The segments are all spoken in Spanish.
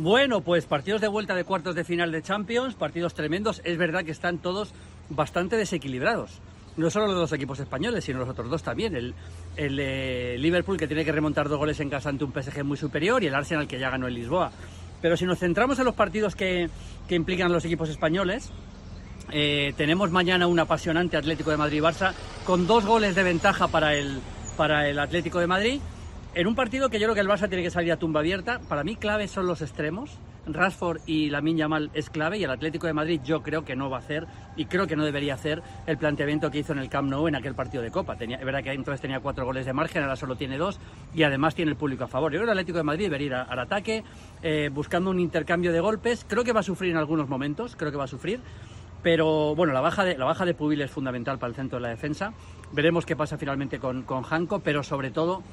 Bueno, pues partidos de vuelta de cuartos de final de Champions, partidos tremendos. Es verdad que están todos bastante desequilibrados. No solo los dos equipos españoles, sino los otros dos también. El Liverpool, que tiene que remontar 2 goles en casa ante un PSG muy superior, y el Arsenal, que ya ganó en Lisboa. Pero si nos centramos en los partidos que implican a los equipos españoles, tenemos mañana un apasionante Atlético de Madrid-Barça, con 2 goles de ventaja para el Atlético de Madrid. En un partido que yo creo que el Barça tiene que salir a tumba abierta. Para mí clave son los extremos. Rashford y Lamine Yamal es clave, y el Atlético de Madrid yo creo que no va a hacer, y creo que no debería hacer, el planteamiento que hizo en el Camp Nou en aquel partido de Copa. Es verdad que entonces tenía 4 goles de margen, ahora solo tiene 2, y además tiene el público a favor. Yo creo que el Atlético de Madrid debería ir al ataque, buscando un intercambio de golpes. Creo que va a sufrir en algunos momentos, pero bueno, la baja de Pubil es fundamental para el centro de la defensa. Veremos qué pasa finalmente con Janko, pero sobre todo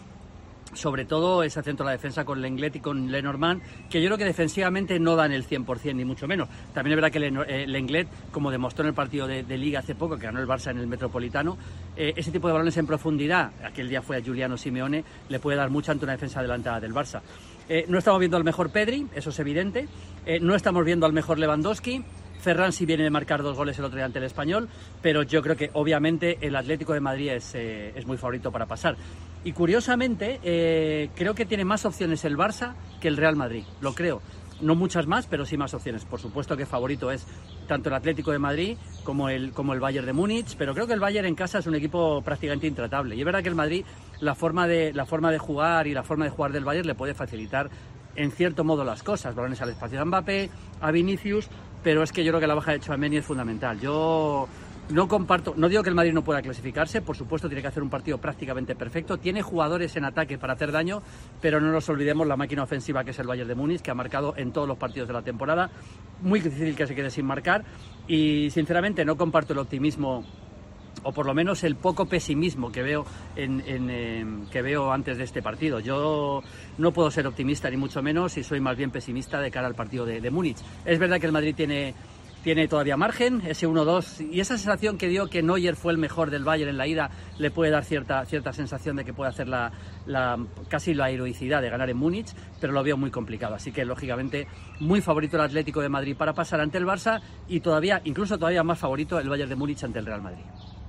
ese centro de la defensa con Lenglet y con Lenormand, que yo creo que defensivamente no dan el 100%, ni mucho menos. También es verdad que Lenglet, como demostró en el partido de Liga hace poco, que ganó el Barça en el Metropolitano, ese tipo de balones en profundidad, aquel día fue a Giuliano Simeone, le puede dar mucho ante una defensa adelantada del Barça. No estamos viendo al mejor Pedri, eso es evidente. No estamos viendo al mejor Lewandowski. Ferran sí viene de marcar 2 goles el otro día ante el Español, pero yo creo que obviamente el Atlético de Madrid es muy favorito para pasar. Y curiosamente creo que tiene más opciones el Barça que el Real Madrid, lo creo. No muchas más, pero sí más opciones. Por supuesto que favorito es tanto el Atlético de Madrid como el Bayern de Múnich, pero creo que el Bayern en casa es un equipo prácticamente intratable. Y es verdad que el Madrid, la forma de jugar y la forma de jugar del Bayern le puede facilitar en cierto modo las cosas, balones al espacio de Mbappé, a Vinicius, pero es que yo creo que la baja de Tchouaméni es fundamental. Yo no digo que el Madrid no pueda clasificarse, por supuesto tiene que hacer un partido prácticamente perfecto, tiene jugadores en ataque para hacer daño, pero no nos olvidemos la máquina ofensiva que es el Bayern de Múnich, que ha marcado en todos los partidos de la temporada. Muy difícil que se quede sin marcar, y sinceramente no comparto el optimismo, o por lo menos el poco pesimismo que veo que veo antes de este partido. Yo no puedo ser optimista ni mucho menos, y soy más bien pesimista de cara al partido de Múnich. Es verdad que el Madrid tiene todavía margen, ese 1-2, y esa sensación que dio que Neuer fue el mejor del Bayern en la ida le puede dar cierta sensación de que puede hacer casi la heroicidad de ganar en Múnich, pero lo veo muy complicado. Así que lógicamente muy favorito el Atlético de Madrid para pasar ante el Barça, y incluso todavía más favorito el Bayern de Múnich ante el Real Madrid.